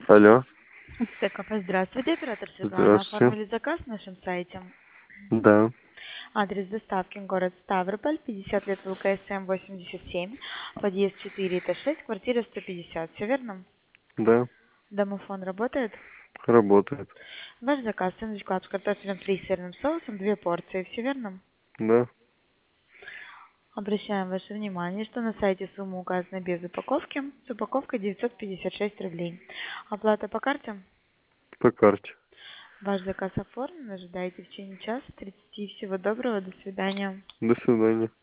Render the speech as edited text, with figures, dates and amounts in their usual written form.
Алло, ТКП, здравствуйте, оператор Светлана. здравствуйте. Оформили заказ на нашем сайте. Да, Адрес доставки город Ставрополь, 50 лет ВЛКСМ 87, подъезд 4, этаж 6, квартира 150. Все верно? да, Домофон работает? работает. Ваш заказ сэндвич клаб с картофелем фри и сырным соусом, 2 порции. Все верно? Да, Обращаем ваше внимание, что на сайте сумма указана без упаковки. С упаковкой 956 рублей. Оплата по карте? по карте. Ваш заказ оформлен. Ожидайте в течение часа 30. Всего доброго. До свидания. До свидания.